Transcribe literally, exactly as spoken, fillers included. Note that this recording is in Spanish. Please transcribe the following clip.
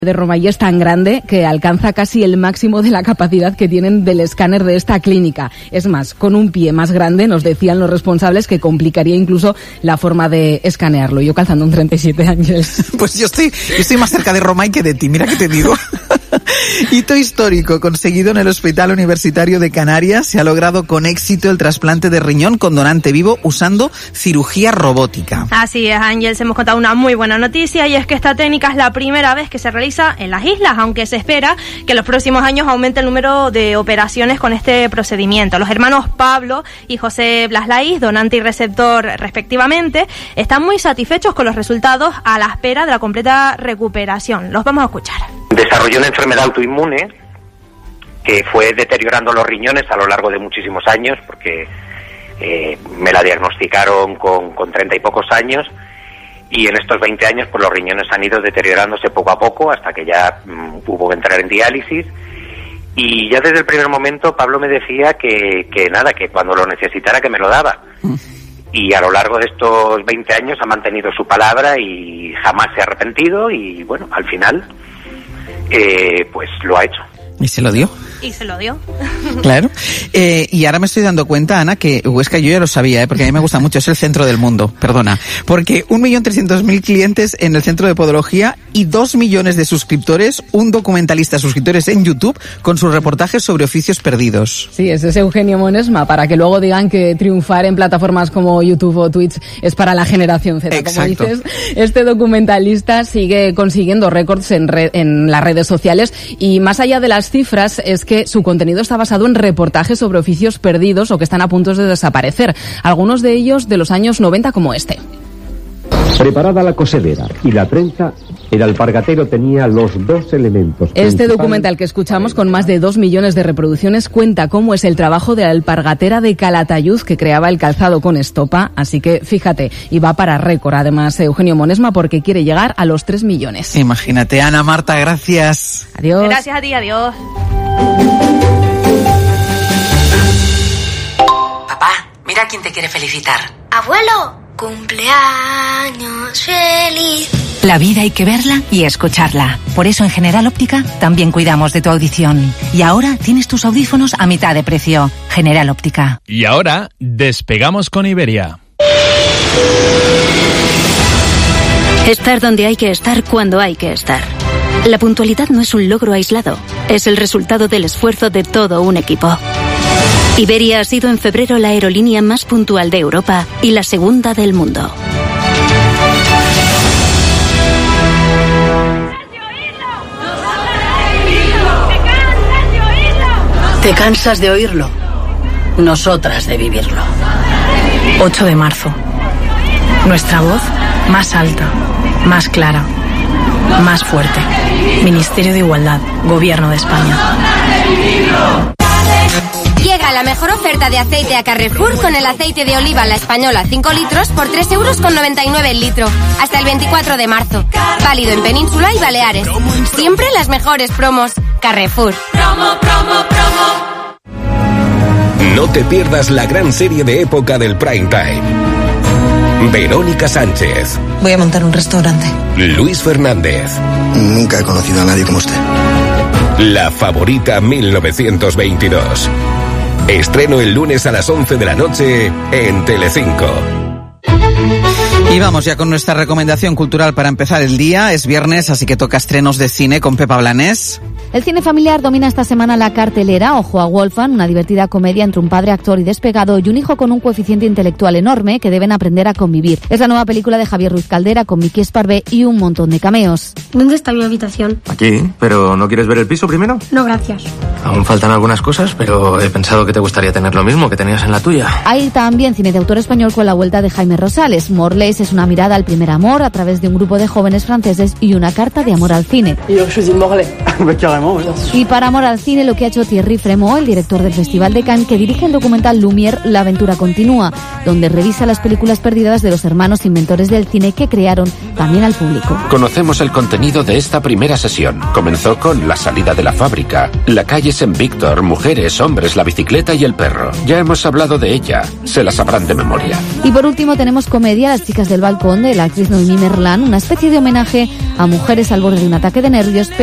de Romay es tan grande que alcanza casi el máximo de la capacidad que tienen del escáner de esta clínica. Es más, con un pie más grande nos decían los responsables que complicaría incluso la forma de escanearlo. Yo calzando un treinta y siete años. Pues yo estoy, yo estoy más cerca de Romay que de ti, mira que te digo. Hito histórico conseguido en el Hospital Universitario de Canarias. Se ha logrado con éxito el trasplante de riñón con donante vivo usando cirugía robótica. Así es, Ángel, hemos contado una muy buena noticia y es que esta técnica es la primera vez que se realiza en las islas, aunque se espera que en los próximos años aumente el número de operaciones con este procedimiento. Los hermanos Pablo y José Blaslaiz, donante y receptor respectivamente, están muy satisfechos con los resultados a la espera de la completa recuperación. Los vamos a escuchar. Desarrolló una enfermedad autoinmune que fue deteriorando los riñones a lo largo de muchísimos años, porque eh, me la diagnosticaron con, con treinta y pocos años, y en estos veinte años pues los riñones han ido deteriorándose poco a poco hasta que ya mmm, hubo que entrar en diálisis. Y ya desde el primer momento Pablo me decía que, que nada, que cuando lo necesitara que me lo daba. Y a lo largo de estos veinte años ha mantenido su palabra y jamás se ha arrepentido, y bueno, al final Eh, pues lo ha hecho. ¿Y se lo dio? Y se lo dio. Claro. Eh, y ahora me estoy dando cuenta, Ana, que Huesca yo ya lo sabía, ¿eh? Porque a mí me gusta mucho, es el centro del mundo, perdona. Porque un millón trescientos mil clientes en el Centro de Podología y dos millones de suscriptores, un documentalista suscriptores en YouTube con sus reportajes sobre oficios perdidos. Sí, ese es Eugenio Monesma, para que luego digan que triunfar en plataformas como YouTube o Twitch es para la generación Z. Exacto. Como dices, este documentalista sigue consiguiendo récords en, re- en las redes sociales y más allá de las cifras es que su contenido está basado en reportajes sobre oficios perdidos o que están a punto de desaparecer, algunos de ellos de los años noventa como este. Preparada la cosedera y la trenza, el alpargatero tenía los dos elementos. Este documental que escuchamos, con más de dos millones de reproducciones, cuenta cómo es el trabajo de la alpargatera de Calatayud que creaba el calzado con estopa, así que fíjate, y va para récord además Eugenio Monesma porque quiere llegar a los tres millones. Imagínate, Ana, Marta, gracias. Adiós. Gracias a ti, adiós. Papá, mira quién te quiere felicitar. Abuelo, cumpleaños feliz. La vida hay que verla y escucharla. Por eso en General Óptica también cuidamos de tu audición. Y ahora tienes tus audífonos a mitad de precio. General Óptica. Y ahora despegamos con Iberia. Estar donde hay que estar cuando hay que estar. La puntualidad no es un logro aislado, es el resultado del esfuerzo de todo un equipo. Iberia ha sido en febrero la aerolínea más puntual de Europa y la segunda del mundo. ¿Te cansas de oírlo? Nosotras de vivirlo. ocho de marzo. Nuestra voz más alta, más clara, más fuerte. Ministerio de Igualdad, Gobierno de España. Llega la mejor oferta de aceite a Carrefour con el aceite de oliva La Española cinco litros por tres euros con noventa y nueve el litro. Hasta el veinticuatro de marzo. Válido en Península y Baleares. Siempre las mejores promos. Carrefour. Promo, promo, promo. No te pierdas la gran serie de época del Prime Time. Verónica Sánchez. Voy a montar un restaurante. Luis Fernández. Nunca he conocido a nadie como usted. La Favorita mil novecientos veintidós. Estreno el lunes a las once de la noche en Telecinco. Y vamos ya con nuestra recomendación cultural para empezar el día. Es viernes, así que toca estrenos de cine con Pepa Blanés. El cine familiar domina esta semana la cartelera. Ojo a Wolfgang, una divertida comedia entre un padre actor y despegado y un hijo con un coeficiente intelectual enorme que deben aprender a convivir. Es la nueva película de Javier Ruiz Caldera con Miki Esparvé y un montón de cameos. ¿Dónde está mi habitación? Aquí, pero ¿no quieres ver el piso primero? No, gracias. Aún faltan algunas cosas, pero he pensado que te gustaría tener lo mismo que tenías en la tuya. Hay también cine de autor español con la vuelta de Jaime Rosales. Morlaix es una mirada al primer amor a través de un grupo de jóvenes franceses y una carta de amor al cine. Yo soy Morlaix. Y para amor al cine, lo que ha hecho Thierry Frémaux, el director del Festival de Cannes, que dirige el documental Lumière, La aventura continúa, donde revisa las películas perdidas de los hermanos inventores del cine que crearon también al público. Conocemos el contenido de esta primera sesión. Comenzó con la salida de la fábrica, la calle Saint Victor, mujeres, hombres, la bicicleta y el perro. Ya hemos hablado de ella, se la sabrán de memoria. Y por último tenemos comedia Las chicas del balcón, de la actriz Noémie Merlan, una especie de homenaje a mujeres al borde de un ataque de nervios.